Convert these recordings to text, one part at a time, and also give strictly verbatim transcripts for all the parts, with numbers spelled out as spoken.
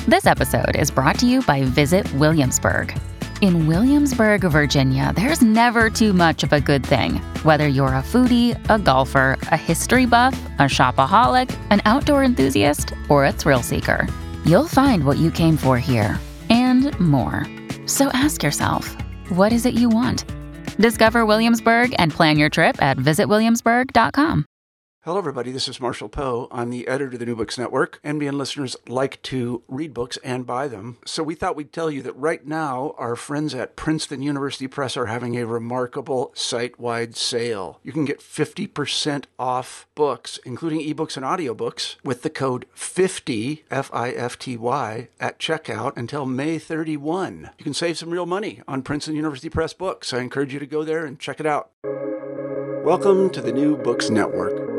This episode is brought to you by Visit Williamsburg. In Williamsburg, Virginia, there's never too much of a good thing. Whether you're a foodie, a golfer, a history buff, a shopaholic, an outdoor enthusiast, or a thrill seeker, you'll find what you came for here and more. So ask yourself, what is it you want? Discover Williamsburg and plan your trip at visit williamsburg dot com. Hello, everybody. This is Marshall Poe. I'm the editor of the New Books Network. N B N listeners like to read books and buy them. So we thought we'd tell you that right now, our friends at Princeton University Press are having a remarkable site-wide sale. You can get fifty percent off books, including ebooks and audiobooks, with the code fifty, F I F T Y, at checkout until May thirty-first. You can save some real money on Princeton University Press books. I encourage you to go there and check it out. Welcome to the New Books Network.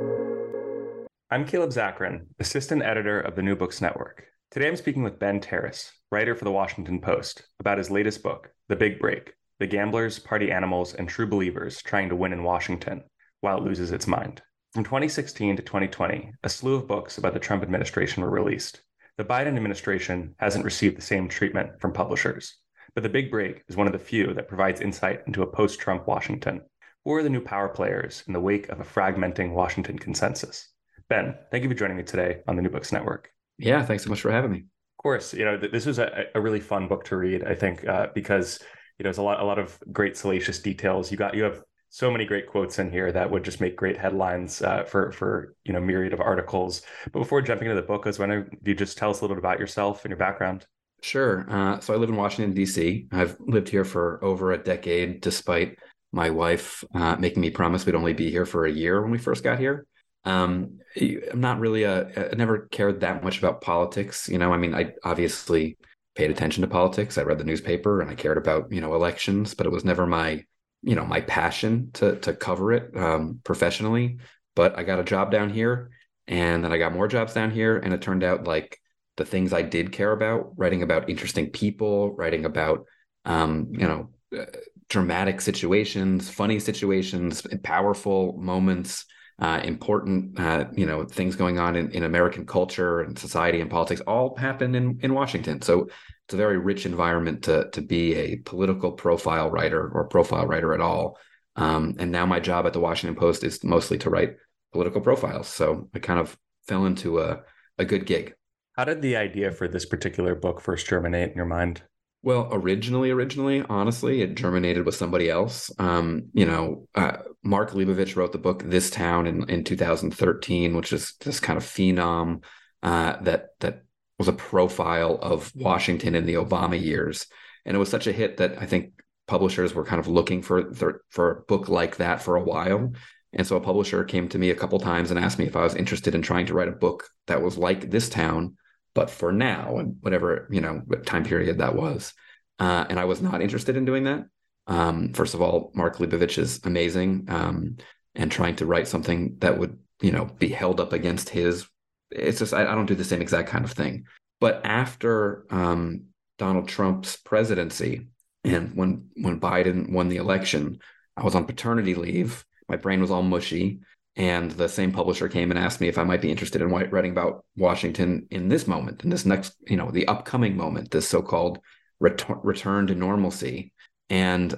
I'm Caleb Zakarin, assistant editor of the New Books Network. Today I'm speaking with Ben Terris, writer for The Washington Post, about his latest book, The Big Break: The Gamblers, Party Animals, and True Believers Trying to Win in Washington While It Loses Its Mind. From twenty sixteen to twenty twenty, a slew of books about the Trump administration were released. The Biden administration hasn't received the same treatment from publishers, but The Big Break is one of the few that provides insight into a post-Trump Washington. Who are the new power players in the wake of a fragmenting Washington consensus? Ben, thank you for joining me today on the New Books Network. Yeah, thanks so much for having me. Of course, you know, this was a, a really fun book to read, I think, uh, because, you know, there's a lot, a lot of great salacious details. You got, you have so many great quotes in here that would just make great headlines uh, for, for, you know, myriad of articles. But before jumping into the book, I was wondering, do you just tell us a little bit about yourself and your background? Sure. Uh, so I live in Washington, D C. I've lived here for over a decade, despite my wife uh, making me promise we'd only be here for a year when we first got here. Um, I'm not really a, I never cared that much about politics. You know, I mean, I obviously paid attention to politics. I read the newspaper and I cared about, you know, elections, but it was never my, you know, my passion to, to cover it, um, professionally. But I got a job down here and then I got more jobs down here. And it turned out like the things I did care about, writing about interesting people, writing about, um, you know, uh, dramatic situations, funny situations, powerful moments, Uh, important, uh, you know, things going on in, in American culture and society and politics all happen in, in Washington. So it's a very rich environment to to be a political profile writer or profile writer at all. Um, and now my job at the Washington Post is mostly to write political profiles. So I kind of fell into a, a good gig. How did the idea for this particular book first germinate in your mind? Well, originally, originally, honestly, it germinated with somebody else. Um, you know, uh, Mark Leibovich wrote the book This Town in, in two thousand thirteen, which is this kind of phenom uh, that that was a profile of Washington in the Obama years. And it was such a hit that I think publishers were kind of looking for, for a book like that for a while. And so a publisher came to me a couple times and asked me if I was interested in trying to write a book that was like This Town, but for now, and whatever, you know, time period that was. Uh, and I was not interested in doing that. Um, first of all, Mark Leibovich is amazing, um, and trying to write something that would, you know, be held up against his, it's just, I, I don't do the same exact kind of thing. But after um, Donald Trump's presidency and when, when Biden won the election, I was on paternity leave. My brain was all mushy. And the same publisher came and asked me if I might be interested in writing about Washington in this moment, in this next, you know, the upcoming moment, this so-called ret- return to normalcy. And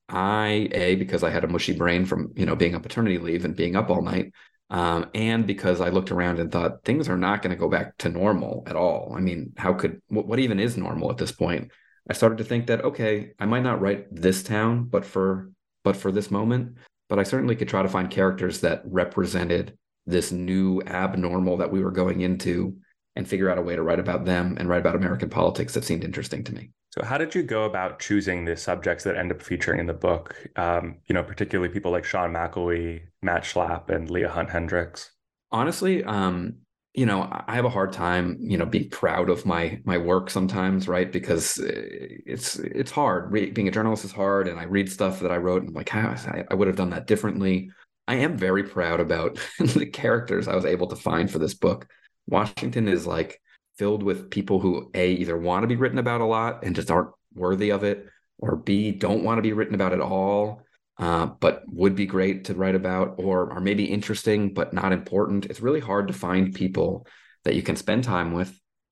I, A, because I had a mushy brain from, you know, being on paternity leave and being up all night, um, and because I looked around and thought things are not going to go back to normal at all. I mean, how could, what, what even is normal at this point? I started to think that, okay, I might not write This Town, but for, but for this moment. But I certainly could try to find characters that represented this new abnormal that we were going into and figure out a way to write about them and write about American politics that seemed interesting to me. So how did you go about choosing the subjects that end up featuring in the book? Um, you know, particularly people like Sean McElwee, Matt Schlapp, and Leah Hunt Hendricks. Honestly, um, you know, I have a hard time, you know, being proud of my my work sometimes, right? Because it's it's hard. Re- being a journalist is hard, and I read stuff that I wrote, and I'm like, how I, I would have done that differently. I am very proud about the characters I was able to find for this book. Washington is like filled with people who A, either want to be written about a lot and just aren't worthy of it, or B, don't want to be written about at all, uh, but would be great to write about, or are maybe interesting but not important. It's really hard to find people that you can spend time with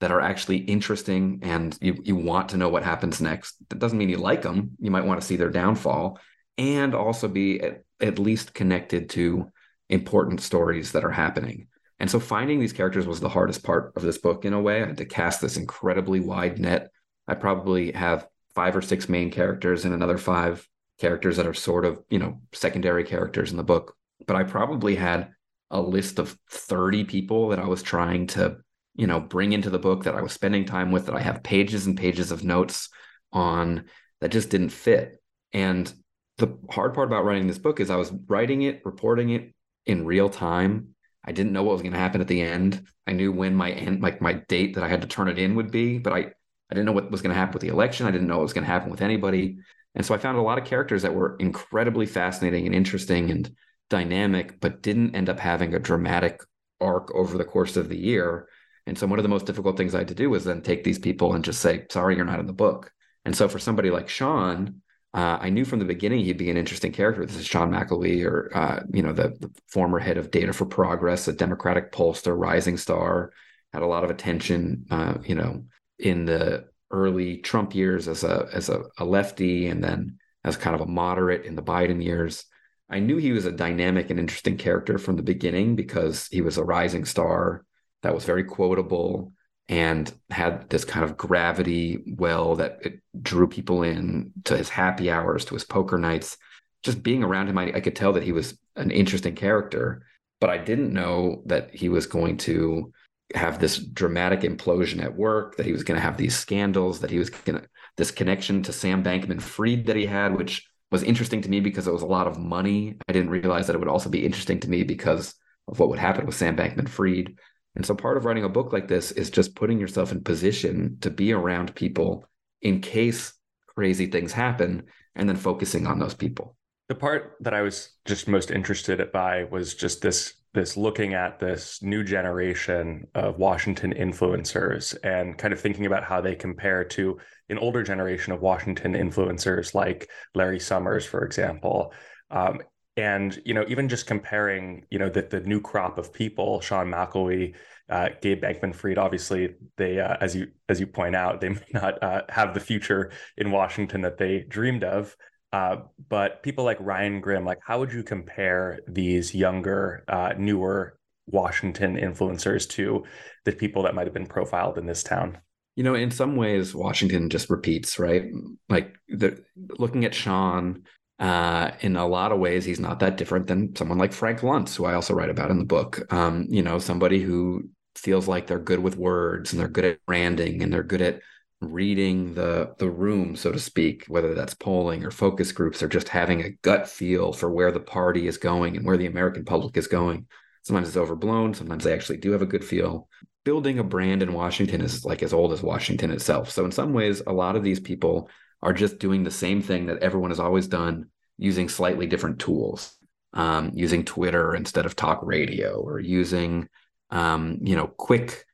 that are actually interesting and you, you want to know what happens next. That doesn't mean you like them. You might want to see their downfall, and also be at, at least connected to important stories that are happening. And so finding these characters was the hardest part of this book in a way. I had to cast this incredibly wide net. I probably have five or six main characters and another five characters that are sort of, you know, secondary characters in the book. But I probably had a list of thirty people that I was trying to, you know, bring into the book, that I was spending time with, that I have pages and pages of notes on, that just didn't fit. And the hard part about writing this book is I was writing it, reporting it in real time. I didn't know what was going to happen at the end. I knew when my end, like my date that I had to turn it in would be, but I, I didn't know what was going to happen with the election. I didn't know what was going to happen with anybody. And so I found a lot of characters that were incredibly fascinating and interesting and dynamic, but didn't end up having a dramatic arc over the course of the year. And so one of the most difficult things I had to do was then take these people and just say, sorry, you're not in the book. And so for somebody like Sean, uh, I knew from the beginning he'd be an interesting character. This is Sean McElwee, or, uh, you know, the, the former head of Data for Progress, a Democratic pollster, rising star, had a lot of attention, uh, you know, in the early Trump years as a as a, a lefty, and then as kind of a moderate in the Biden years. I knew he was a dynamic and interesting character from the beginning because he was a rising star that was very quotable and had this kind of gravity well that it drew people in to his happy hours, to his poker nights. Just being around him, I, I could tell that he was an interesting character, but I didn't know that he was going to have this dramatic implosion at work, that he was going to have these scandals, that he was going to, this connection to Sam Bankman-Fried that he had, which was interesting to me because it was a lot of money. I didn't realize that it would also be interesting to me because of what would happen with Sam Bankman-Fried. And so part of writing a book like this is just putting yourself in position to be around people in case crazy things happen, and then focusing on those people. The part that I was just most interested by was just this this looking at this new generation of Washington influencers and kind of thinking about how they compare to an older generation of Washington influencers like Larry Summers, for example. Um, and, you know, even just comparing, you know, that the new crop of people, Sean McElwee, uh, Gabe Bankman-Fried, obviously they, uh, as you as you point out, they may not uh, have the future in Washington that they dreamed of. Uh, but people like Ryan Grim, like, how would you compare these younger, uh, newer Washington influencers to the people that might have been profiled in this town? You know, in some ways, Washington just repeats, right? Like, the, looking at Sean, uh, in a lot of ways, he's not that different than someone like Frank Luntz, who I also write about in the book. Um, you know, somebody who feels like they're good with words and they're good at branding and they're good at reading the the room, so to speak, whether that's polling or focus groups or just having a gut feel for where the party is going and where the American public is going. Sometimes it's overblown. Sometimes they actually do have a good feel. Building a brand in Washington is like as old as Washington itself. So in some ways, a lot of these people are just doing the same thing that everyone has always done, using slightly different tools, um, using Twitter instead of talk radio, or using, um, you know, quick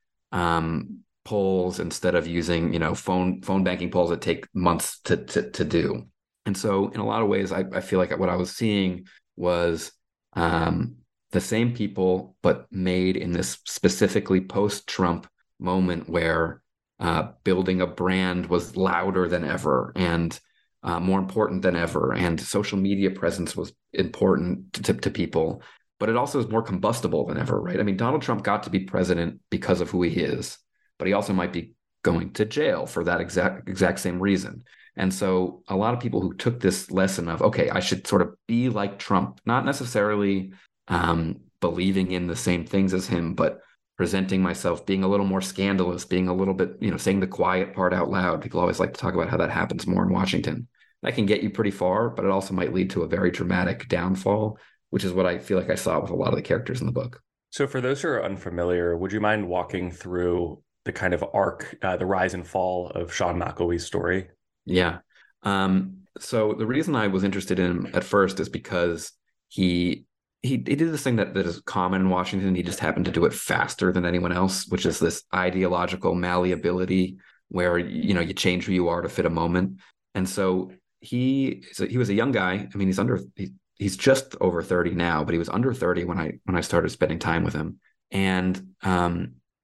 um, polls instead of using, you know, phone phone banking polls that take months to to, to do. And so in a lot of ways, I, I feel like what I was seeing was um, the same people, but made in this specifically post-Trump moment where uh, building a brand was louder than ever and uh, more important than ever. And social media presence was important to, to people, but it also is more combustible than ever, right? I mean, Donald Trump got to be president because of who he is, but he also might be going to jail for that exact exact same reason. And so a lot of people who took this lesson of, okay, I should sort of be like Trump, not necessarily um, believing in the same things as him, but presenting myself, being a little more scandalous, being a little bit, you know, saying the quiet part out loud. People always like to talk about how that happens more in Washington. That can get you pretty far, but it also might lead to a very dramatic downfall, which is what I feel like I saw with a lot of the characters in the book. So for those who are unfamiliar, would you mind walking through the kind of arc, uh, the rise and fall of Sean McElwee's story? Yeah. Um, so the reason I was interested in him at first is because he he, he did this thing that, that is common in Washington. He just happened to do it faster than anyone else, which is this ideological malleability where, you know, you change who you are to fit a moment. And so he so he was a young guy. I mean, he's under he, he's just over thirty now, but he was under thirty when I when I started spending time with him. And um,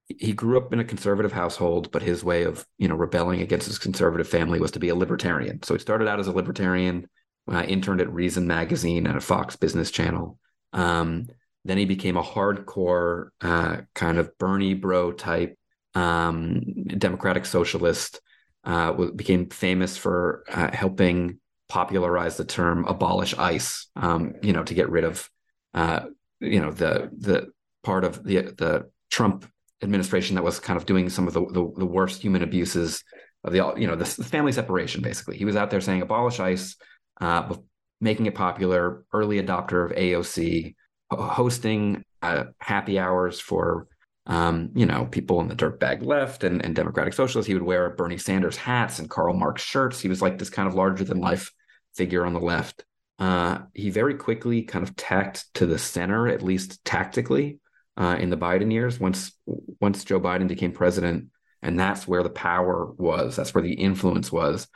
he grew up in a conservative household, but his way of, you know, rebelling against his conservative family was to be a libertarian. So he started out as a libertarian, uh, interned at Reason Magazine and a Fox Business Channel. Um, then he became a hardcore uh, kind of Bernie bro type um, democratic socialist, uh, became famous for uh, helping popularize the term abolish ICE, um, you know, to get rid of, uh, you know, the the part of the the Trump administration that was kind of doing some of the, the, the worst human abuses of the, you know, the, the family separation, basically. He was out there saying abolish ICE, uh, making it popular, early adopter of A O C, hosting uh, happy hours for, um, you know, people in the dirtbag left and, and Democratic socialists. He would wear Bernie Sanders hats and Karl Marx shirts. He was like this kind of larger than life figure on the left. Uh, he very quickly kind of tacked to the center, at least tactically, uh, in the Biden years. Once once Joe Biden became president, and that's where the power was, that's where the influence was.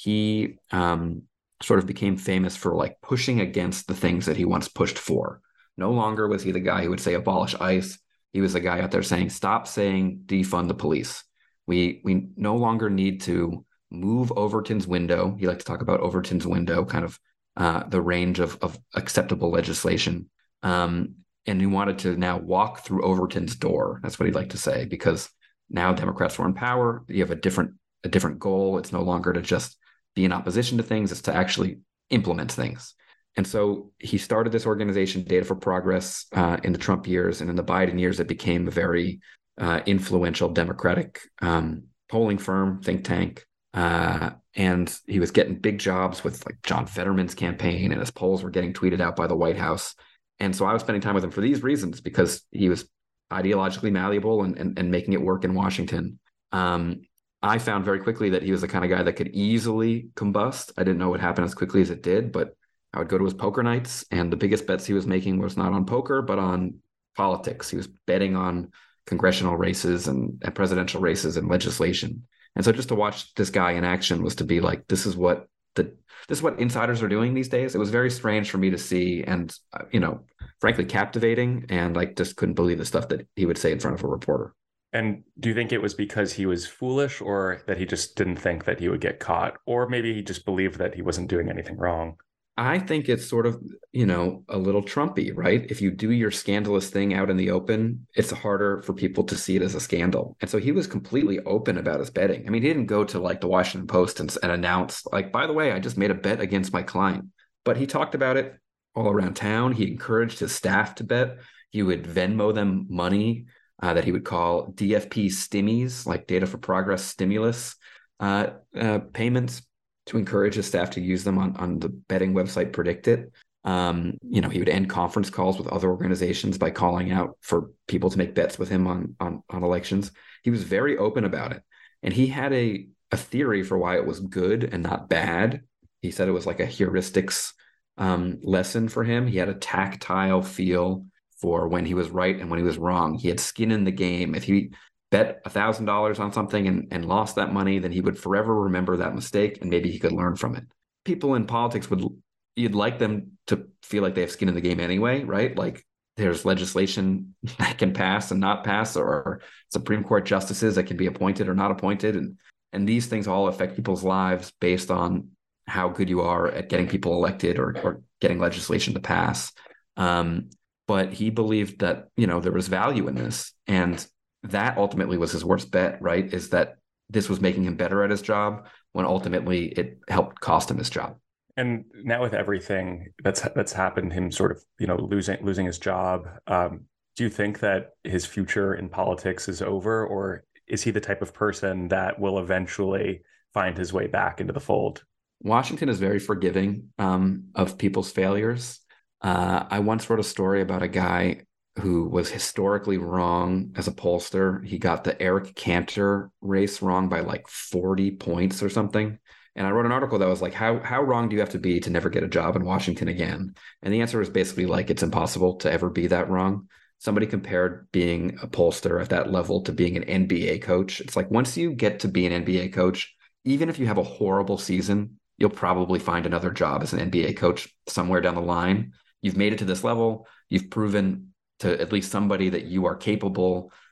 He um, sort of became famous for like pushing against the things that he once pushed for. No longer was he the guy who would say abolish ICE. He was the guy out there saying, stop saying defund the police. We we no longer need to move Overton's window. He liked to talk about Overton's window, kind of uh, the range of, of acceptable legislation. Um, and he wanted to now walk through Overton's door. That's what he'd like to say, because now Democrats were in power. You have a different a different goal. It's no longer to just be in opposition to things. It's to actually implement things. And so he started this organization, Data for Progress, uh, in the Trump years. And in the Biden years, it became a very uh, influential Democratic um, polling firm, think tank. Uh, and he was getting big jobs with like John Fetterman's campaign, and his polls were getting tweeted out by the White House. And so I was spending time with him for these reasons, because he was ideologically malleable and, and, and making it work in Washington. Um, I found very quickly that he was the kind of guy that could easily combust. I didn't know what happened as quickly as it did, but I would go to his poker nights, and the biggest bets he was making was not on poker, but on politics. He was betting on congressional races and, and presidential races and legislation. And so just to watch this guy in action was to be like, this is what the this is what insiders are doing these days. It was very strange for me to see, and uh, you know, frankly, captivating. And I just couldn't believe the stuff that he would say in front of a reporter. And do you think it was because he was foolish, or that he just didn't think that he would get caught, or maybe he just believed that he wasn't doing anything wrong? I think it's sort of, you know, a little Trumpy, right? If you do your scandalous thing out in the open, it's harder for people to see it as a scandal. And so he was completely open about his betting. I mean, he didn't go to like the Washington Post and, and announce like, by the way, I just made a bet against my client. But he talked about it all around town. He encouraged his staff to bet. He would Venmo them money uh, that he would call D F P stimmies, like Data for Progress stimulus uh, uh, payments, to encourage his staff to use them on, on the betting website PredictIt. Um, you know, he would end conference calls with other organizations by calling out for people to make bets with him on, on, on elections. He was very open about it. And he had a, a theory for why it was good and not bad. He said it was like a heuristics um, lesson for him. He had a tactile feel for when he was right and when he was wrong. He had skin in the game. If he bet one thousand dollars on something and, and lost that money, then he would forever remember that mistake, and maybe he could learn from it. People in politics would, you'd like them to feel like they have skin in the game anyway, right? Like there's legislation that can pass and not pass, or Supreme Court justices that can be appointed or not appointed. And, and these things all affect people's lives based on how good you are at getting people elected or, or getting legislation to pass. Um, but he believed that, you know, there was value in this. And that ultimately was his worst bet, right? Is that this was making him better at his job, when ultimately it helped cost him his job. And now with everything that's that's happened, him sort of, you know, losing losing his job, um, do you think that his future in politics is over, or is he the type of person that will eventually find his way back into the fold? Washington is very forgiving um, of people's failures. Uh, I once wrote a story about a guy who was historically wrong as a pollster. He got the Eric Cantor race wrong by like forty points or something. And I wrote an article that was like, how how wrong do you have to be to never get a job in Washington again? And the answer was basically like, it's impossible to ever be that wrong. Somebody compared being a pollster at that level to being an N B A coach. It's like, once you get to be an N B A coach, even if you have a horrible season, you'll probably find another job as an N B A coach somewhere down the line. You've made it to this level. You've proven to at least somebody that you are capable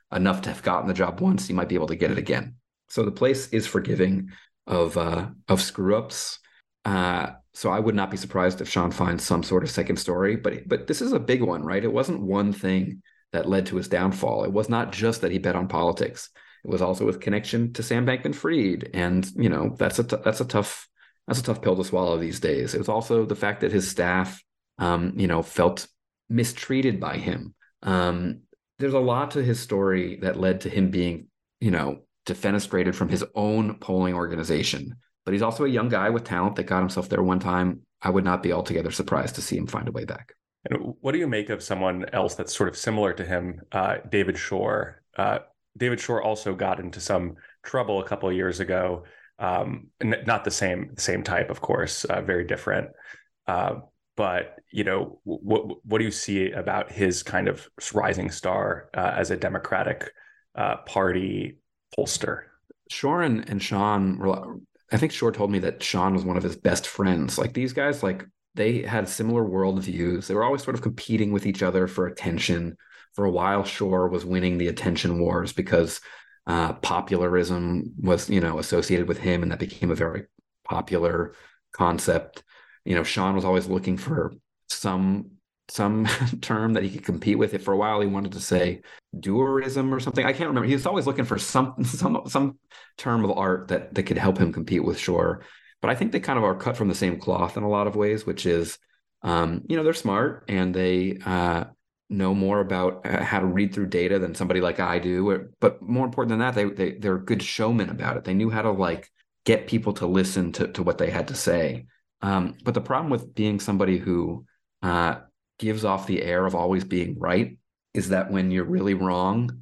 enough to have gotten the job once, he might be able to get it again. So the place is forgiving of uh, of screw ups. Uh, so I would not be surprised if Sean finds some sort of second story. But but this is a big one, right? It wasn't one thing that led to his downfall. It was not just that he bet on politics. It was also his connection to Sam Bankman-Fried, and you know that's a t- that's a tough that's a tough pill to swallow these days. It was also the fact that his staff, um, you know, felt mistreated by him. Um, there's a lot to his story that led to him being, you know, defenestrated from his own polling organization. But he's also a young guy with talent that got himself there one time. I would not be altogether surprised to see him find a way back. And what do you make of someone else that's sort of similar to him, uh, David Shor? Uh, David Shor also got into some trouble a couple of years ago. Um, n- not the same same type, of course, uh, very different. Uh, but you know, what what do you see about his kind of rising star uh, as a Democratic uh, Party pollster? Shor and, and Sean were, I think Shor told me that Sean was one of his best friends. Like these guys, like they had similar worldviews. They were always sort of competing with each other for attention. For a while, Shor was winning the attention wars because uh, popularism was, you know, associated with him, and that became a very popular concept. You know, Sean was always looking for some some term that he could compete with. It for a while, he wanted to say doerism or something. I can't remember. He was always looking for some some some term of art that that could help him compete with Shor. But I think they kind of are cut from the same cloth in a lot of ways, which is, um, you know, they're smart and they uh, know more about how to read through data than somebody like I do. But more important than that, they, they they're good showmen about it. They knew how to like get people to listen to to what they had to say. Um, but the problem with being somebody who uh, gives off the air of always being right is that when you're really wrong,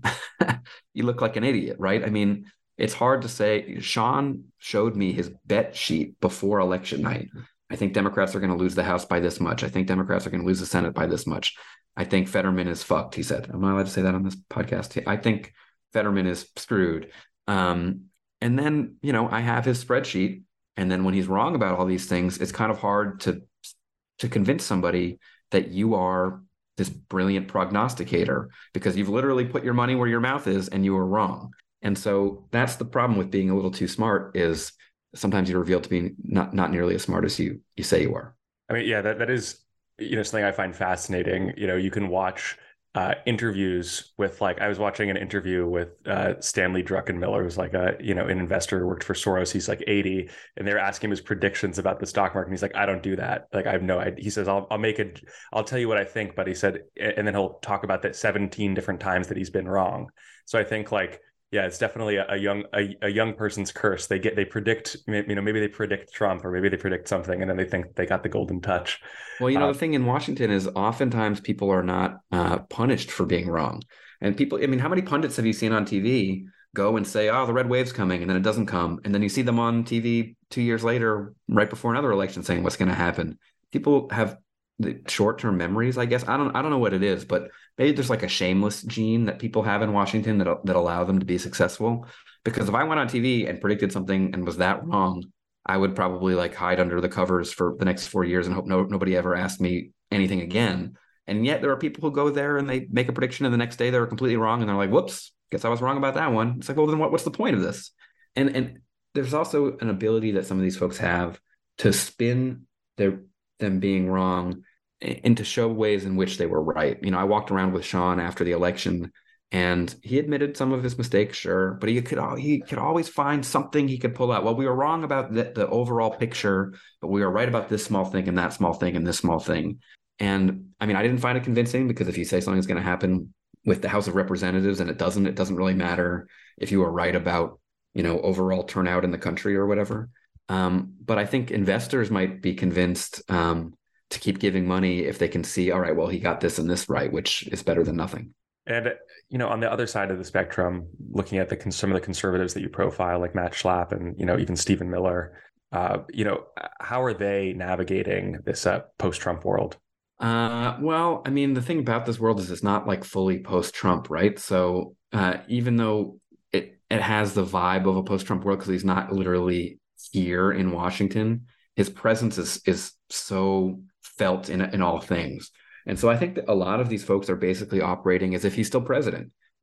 you look like an idiot, right? I mean, it's hard to say. Sean showed me his bet sheet before election night. I think Democrats are going to lose the House by this much. I think Democrats are going to lose the Senate by this much. I think Fetterman is fucked, he said. Am I allowed to say that on this podcast? I think Fetterman is screwed. Um, and then, you know, I have his spreadsheet. And then when he's wrong about all these things, it's kind of hard to to convince somebody that you are this brilliant prognosticator because you've literally put your money where your mouth is and you were wrong. And so that's the problem with being a little too smart is sometimes you're revealed to be not, not nearly as smart as you you say you are. I mean, yeah, that, that is, you know, something I find fascinating. You know, you can watch uh, interviews with, like, I was watching an interview with uh, Stanley Druckenmiller, who's like a, you know, an investor who worked for Soros. He's like eighty, and they're asking him his predictions about the stock market. And he's like, I don't do that. Like, I have no idea. He says, I'll, I'll make it, I'll tell you what I think. But he said, and then he'll talk about that seventeen different times that he's been wrong. So I think like, yeah, it's definitely a, a young a, a young person's curse. They get they predict, you know, maybe they predict Trump or maybe they predict something, and then they think they got the golden touch. Well, you know, uh, the thing in Washington is oftentimes people are not uh, punished for being wrong. And people, I mean, how many pundits have you seen on T V go and say, "Oh, the red wave's coming," and then it doesn't come, and then you see them on T V two years later, right before another election, saying what's going to happen. People have the short-term memories, I guess. I don't I don't know what it is, but maybe there's like a shameless gene that people have in Washington that that allow them to be successful. Because if I went on T V and predicted something and was that wrong, I would probably like hide under the covers for the next four years and hope no nobody ever asked me anything again. And yet there are people who go there and they make a prediction and the next day they're completely wrong and they're like, whoops, guess I was wrong about that one. It's like, well, then what, what's the point of this? And and there's also an ability that some of these folks have to spin their them being wrong and to show ways in which they were right. You know, I walked around with Sean after the election and he admitted some of his mistakes, sure, but he could he could always find something he could pull out. Well, we were wrong about the, the overall picture, but we were right about this small thing and that small thing and this small thing. And I mean, I didn't find it convincing because if you say something's going to happen with the House of Representatives and it doesn't, it doesn't really matter if you were right about, you know, overall turnout in the country or whatever. Um, but I think investors might be convinced um, to keep giving money if they can see, all right, well, he got this and this right, which is better than nothing. And, you know, on the other side of the spectrum, looking at the some of the conservatives that you profile, like Matt Schlapp and, you know, even Stephen Miller, uh, you know, how are they navigating this uh, post-Trump world? Uh, well, I mean, the thing about this world is it's not like fully post-Trump, right? So uh, even though it, it has the vibe of a post-Trump world because he's not literally here in Washington, his presence is is so felt in in all things. And so I think that a lot of these folks are basically operating as if he's still president.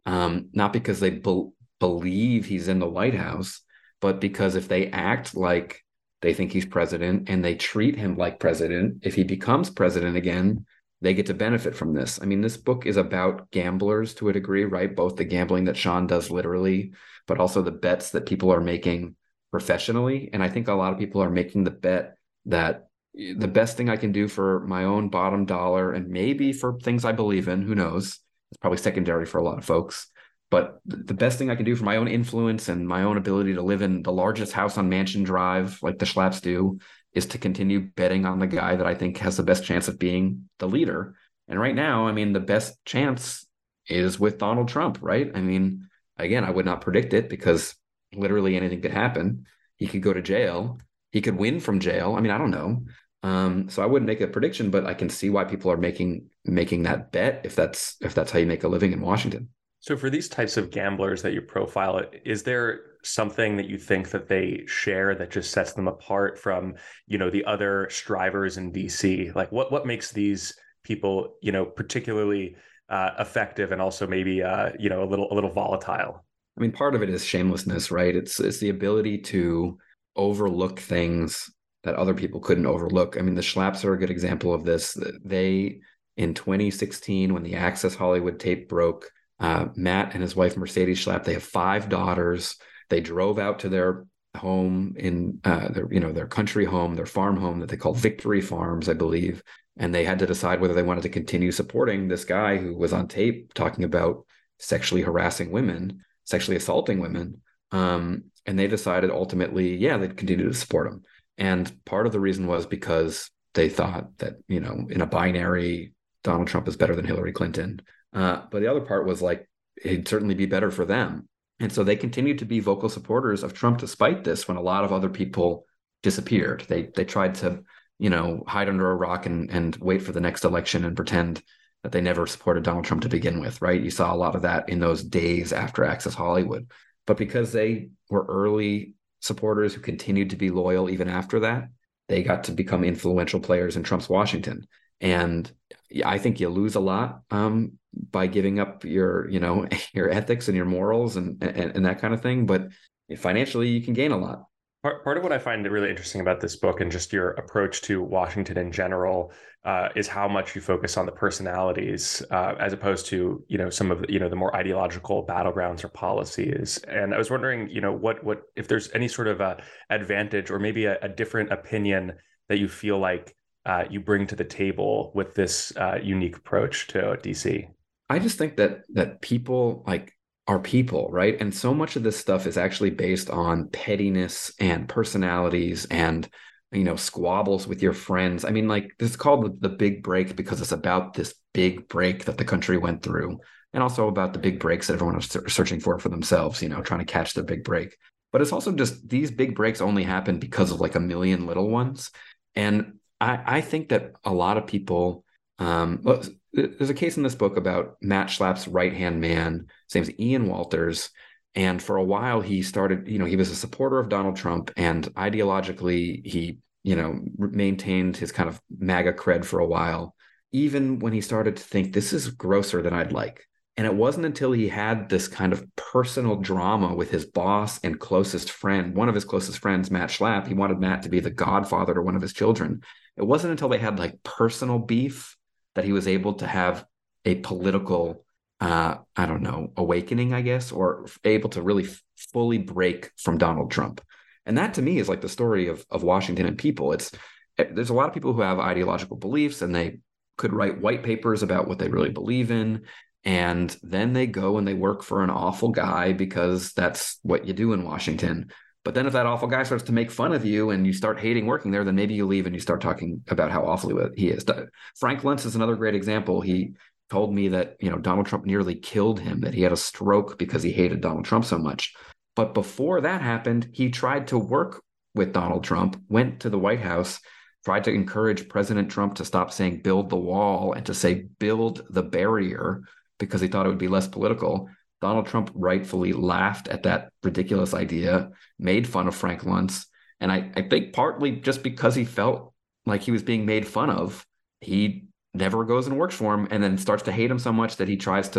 um, not because they be- believe he's in the White House, but because if they act like they think he's president and they treat him like president, if he becomes president again, they get to benefit from this. I mean, this book is about gamblers to a degree, right? Both the gambling that Sean does literally, but also the bets that people are making professionally. And I think a lot of people are making the bet that the best thing I can do for my own bottom dollar, and maybe for things I believe in, who knows? It's probably secondary for a lot of folks. But the best thing I can do for my own influence and my own ability to live in the largest house on Mansion Drive, like the Schlapps do, is to continue betting on the guy that I think has the best chance of being the leader. And right now, I mean, the best chance is with Donald Trump, right? I mean, again, I would not predict it because literally anything could happen. He could go to jail. He could win from jail. I mean, I don't know. Um, so I wouldn't make a prediction, but I can see why people are making making that bet if that's if that's how you make a living in Washington. So for these types of gamblers that you profile, is there something that you think that they share that just sets them apart from, you know, the other strivers in D C? Like what what makes these people, you know, particularly uh, effective and also maybe, uh, you know, a little a little volatile? I mean, part of it is shamelessness, right? It's it's the ability to overlook things that other people couldn't overlook. I mean, the Schlapps are a good example of this. They, in twenty sixteen, when the Access Hollywood tape broke, uh, Matt and his wife, Mercedes Schlapp, they have five daughters. They drove out to their home in uh, their, you know, their country home, their farm home that they call Victory Farms, I believe. And they had to decide whether they wanted to continue supporting this guy who was on tape talking about sexually harassing women, sexually assaulting women. Um, and they decided ultimately, yeah, they'd continue to support him. And part of the reason was because they thought that, you know, in a binary, Donald Trump is better than Hillary Clinton. Uh, but the other part was like, it'd certainly be better for them. And so they continued to be vocal supporters of Trump despite this, when a lot of other people disappeared. They they tried to, you know, hide under a rock and, and wait for the next election and pretend that they never supported Donald Trump to begin with, right? You saw a lot of that in those days after Access Hollywood. But because they were early supporters who continued to be loyal even after that, they got to become influential players in Trump's Washington. And I think you lose a lot um, by giving up your, you know, your ethics and your morals and, and and that kind of thing. But financially, you can gain a lot. Part, part of what I find really interesting about this book and just your approach to Washington in general uh, is how much you focus on the personalities uh, as opposed to, you know, some of the, you know, the more ideological battlegrounds or policies. And I was wondering, you know, what what if there's any sort of a advantage or maybe a, a different opinion that you feel like uh, you bring to the table with this uh, unique approach to D C. I just think that that people like are people, right? And so much of this stuff is actually based on pettiness and personalities and, you know, squabbles with your friends. I mean, like, this is called the, the big break because it's about this big break that the country went through, and also about the big breaks that everyone is searching for for themselves, you know, trying to catch their big break. But it's also just these big breaks only happen because of like a million little ones. And I, I think that a lot of people, um, well, there's a case in this book about Matt Schlapp's right-hand man. His name's Ian Walters. And for a while, he started, you know, he was a supporter of Donald Trump. And ideologically, he, you know, maintained his kind of MAGA cred for a while, even when he started to think this is grosser than I'd like. And it wasn't until he had this kind of personal drama with his boss and closest friend, one of his closest friends, Matt Schlapp. He wanted Matt to be the godfather to one of his children. It wasn't until they had like personal beef that he was able to have a political, uh, I don't know, awakening, I guess, or able to really f- fully break from Donald Trump. And that to me is like the story of, of Washington and people. It's there's a lot of people who have ideological beliefs and they could write white papers about what they really believe in. And then they go and they work for an awful guy because that's what you do in Washington. But then if that awful guy starts to make fun of you and you start hating working there, then maybe you leave and you start talking about how awful he is. Frank Luntz is another great example. He told me that, you know, Donald Trump nearly killed him, that he had a stroke because he hated Donald Trump so much. But before that happened, he tried to work with Donald Trump, went to the White House, tried to encourage President Trump to stop saying build the wall and to say build the barrier because he thought it would be less political. Donald Trump rightfully laughed at that ridiculous idea, made fun of Frank Luntz. And I, I think partly just because he felt like he was being made fun of, he never goes and works for him and then starts to hate him so much that he tries to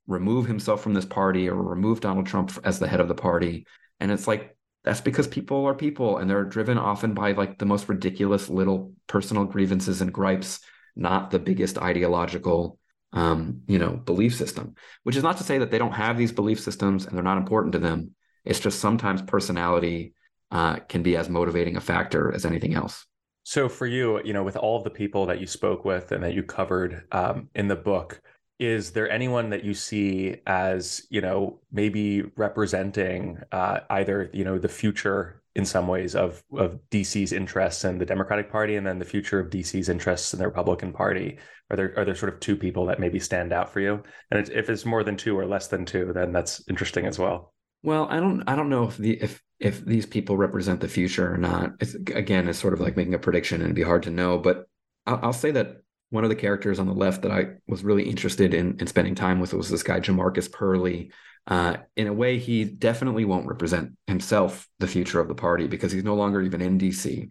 remove himself from this party or remove Donald Trump as the head of the party. And it's like, that's because people are people, and they're driven often by like the most ridiculous little personal grievances and gripes, not the biggest ideological, um, you know, belief system, which is not to say that they don't have these belief systems and they're not important to them. It's just sometimes personality uh, can be as motivating a factor as anything else. So for you, you know, with all of the people that you spoke with and that you covered um, in the book, is there anyone that you see as, you know, maybe representing uh, either, you know, the future in some ways of, of D C's interests in the Democratic Party and then the future of D C's interests in the Republican Party? Are there are there sort of two people that maybe stand out for you? And it's, if it's more than two or less than two, then that's interesting as well. Well, I don't I don't know if the if if these people represent the future or not. It's, again, it's sort of like making a prediction and it'd be hard to know. But I'll, I'll say that one of the characters on the left that I was really interested in, in spending time with was this guy, Jamarcus Purley. Uh, in a way, he definitely won't represent himself, the future of the party, because he's no longer even in D C.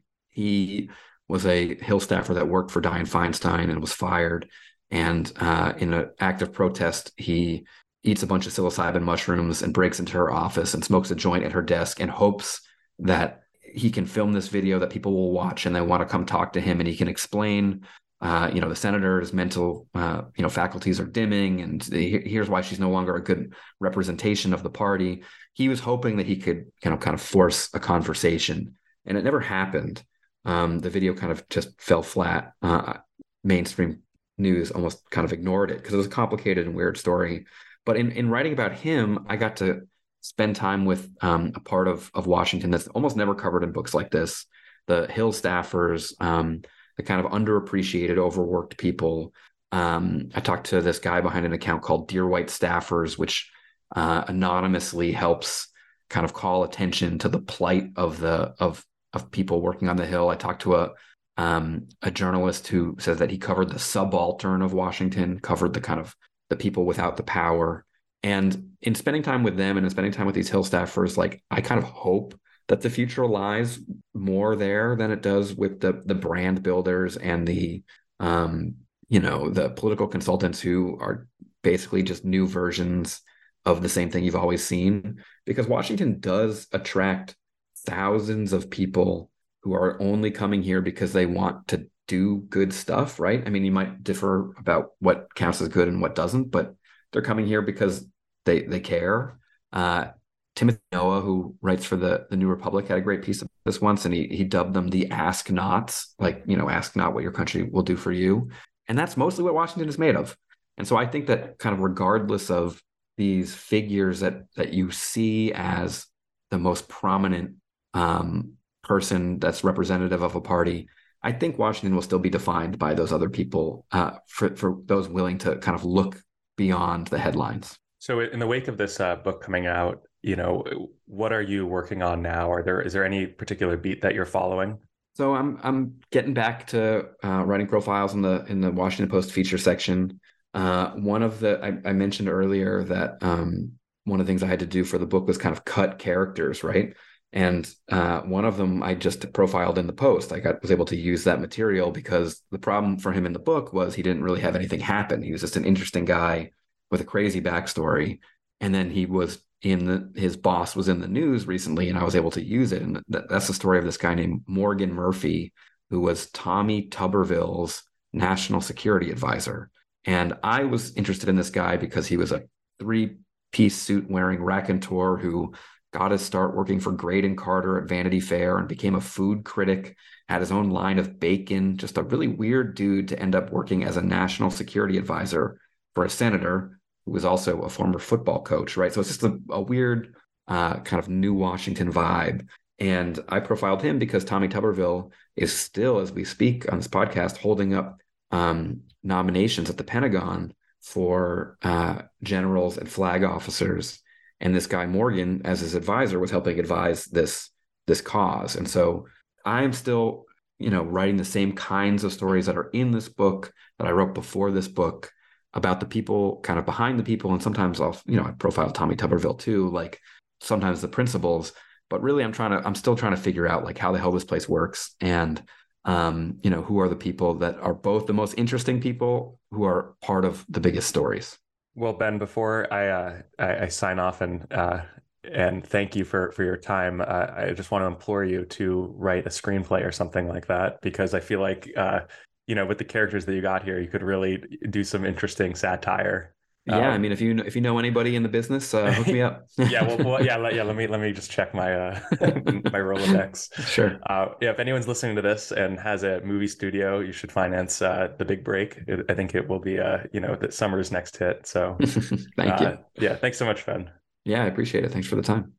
He was a Hill staffer that worked for Dianne Feinstein and was fired. And uh, in an act of protest, he eats a bunch of psilocybin mushrooms and breaks into her office and smokes a joint at her desk and hopes that he can film this video that people will watch and they want to come talk to him and he can explain, uh, you know, the senator's mental, uh, you know, faculties are dimming and here's why she's no longer a good representation of the party. He was hoping that he could kind of kind of force a conversation, and it never happened. Um, the video kind of just fell flat. Uh, mainstream news almost kind of ignored it because it was a complicated and weird story. But in, in writing about him, I got to spend time with um, a part of, of Washington that's almost never covered in books like this, the Hill staffers, um, the kind of underappreciated, overworked people. Um, I talked to this guy behind an account called Dear White Staffers, which uh, anonymously helps kind of call attention to the plight of the of of people working on the Hill. I talked to a um, a journalist who says that he covered the subaltern of Washington, covered the kind of the people without the power. And in spending time with them and in spending time with these Hill staffers, like I kind of hope that the future lies more there than it does with the the brand builders and the, um, you know, the political consultants who are basically just new versions of the same thing you've always seen. Because Washington does attract thousands of people who are only coming here because they want to do good stuff, right? I mean, you might differ about what counts as good and what doesn't, but they're coming here because they they care. Uh, Timothy Noah, who writes for the, the New Republic, had a great piece of this once, and he he dubbed them the ask nots, like, you know, ask not what your country will do for you. And that's mostly what Washington is made of. And so I think that kind of regardless of these figures that that you see as the most prominent um, person that's representative of a party, I think Washington will still be defined by those other people, uh, for, for those willing to kind of look beyond the headlines. So in the wake of this uh, book coming out, you know, what are you working on now? Are there, is there any particular beat that you're following? So I'm I'm getting back to uh, writing profiles in the in the Washington Post feature section. Uh, one of the I, I mentioned earlier that um, one of the things I had to do for the book was kind of cut characters, right? And uh, one of them I just profiled in the Post. I got was able to use that material because the problem for him in the book was he didn't really have anything happen. He was just an interesting guy with a crazy backstory, and then he was in the his boss was in the news recently, and I was able to use it. And th- that's the story of this guy named Morgan Murphy, who was Tommy Tuberville's national security advisor. And I was interested in this guy because he was a three-piece suit wearing raconteur who got his start working for Graydon Carter at Vanity Fair and became a food critic, had his own line of bacon, just a really weird dude to end up working as a national security advisor for a senator who was also a former football coach, right? So it's just a, a weird uh, kind of new Washington vibe. And I profiled him because Tommy Tuberville is still, as we speak on this podcast, holding up um, nominations at the Pentagon for uh, generals and flag officers. And this guy Morgan, as his advisor, was helping advise this this cause. And so I'm still, you know, writing the same kinds of stories that are in this book that I wrote before this book about the people kind of behind the people. And sometimes I'll, you know, I profile Tommy Tuberville too, like sometimes the principals. But really, I'm trying to, I'm still trying to figure out like how the hell this place works, and um, you know, who are the people that are both the most interesting people who are part of the biggest stories. Well, Ben, before I uh, I, I sign off and uh, and thank you for for your time, uh, I just want to implore you to write a screenplay or something like that, because I feel like uh, you know, with the characters that you got here, you could really do some interesting satire. Yeah, I Um, mean, if you know, if you know anybody in the business, uh, hook me up. yeah, well, well, yeah, let, yeah. Let me let me just check my uh, my Rolodex. Sure. Uh, yeah, if anyone's listening to this and has a movie studio, you should finance uh, The Big Break. It, I think it will be, uh, you know, the summer's next hit. So, Thank uh, you. yeah, thanks so much, Ben. Yeah, I appreciate it. Thanks for the time.